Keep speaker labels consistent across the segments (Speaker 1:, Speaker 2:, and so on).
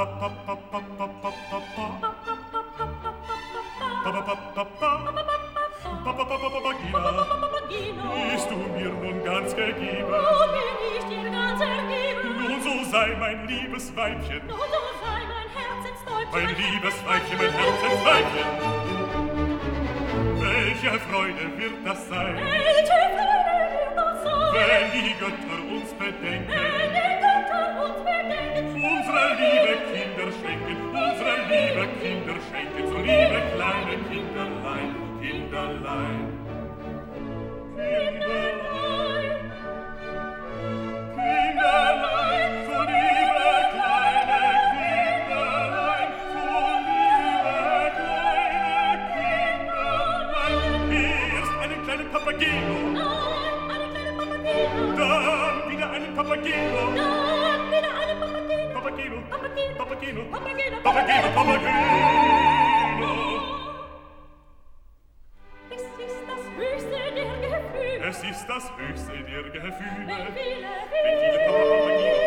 Speaker 1: Bist du mir nun ganz gegeben?
Speaker 2: Nun bin ich dir ganz ergeben.
Speaker 1: Nun so sei mein liebes Weibchen.
Speaker 2: Nun so sei mein Herzenstäubchen.
Speaker 1: Mein liebes Weibchen, mein Herzensweibchen. Welche Freude wird das sein?
Speaker 2: Welche Freude wird das sein?
Speaker 1: Wenn die Götter uns bedenken.
Speaker 2: Wenn die Götter uns bedenken.
Speaker 1: Unsere liebe Kinder schenken, unsere liebe Kinder schenken, so liebe kleine Kinderlein, Kinderlein. Kinderlein, Kinderlein, so liebe kleine Kinderlein, so liebe kleine Kinderlein. Erst einen kleinen Papageno,
Speaker 2: Nein, eine kleine Papageno.
Speaker 1: dann wieder einen Papageno,
Speaker 2: Dann wieder eine Papageno.
Speaker 1: Papageno,
Speaker 2: Papageno.
Speaker 1: Papageno,
Speaker 2: Papageno.
Speaker 1: Papageno, Papageno.
Speaker 2: Es ist das höchste der Gefühle.
Speaker 1: Es ist das höchste der Gefühle.
Speaker 2: Wenn viele,
Speaker 1: Wenn viele Papageno,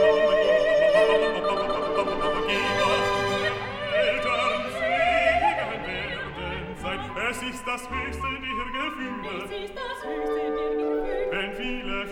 Speaker 1: Eltern singen werden sein. Es ist das höchste der Gefühle.
Speaker 2: Es ist das höchste der Gefühle.
Speaker 1: Wenn viele,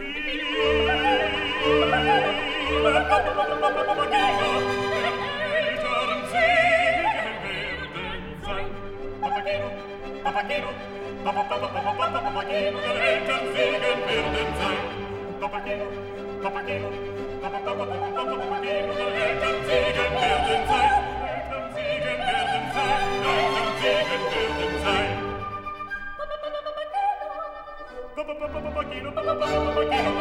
Speaker 1: Papageno, Eltern singen werden sein. Papageno, Papageno, Papageno, der Eltern singen werden sein. Papageno, Papageno, Papageno, der Eltern singen werden sein. Eltern singen werden sein. Eltern singen werden sein. Papageno, Papageno,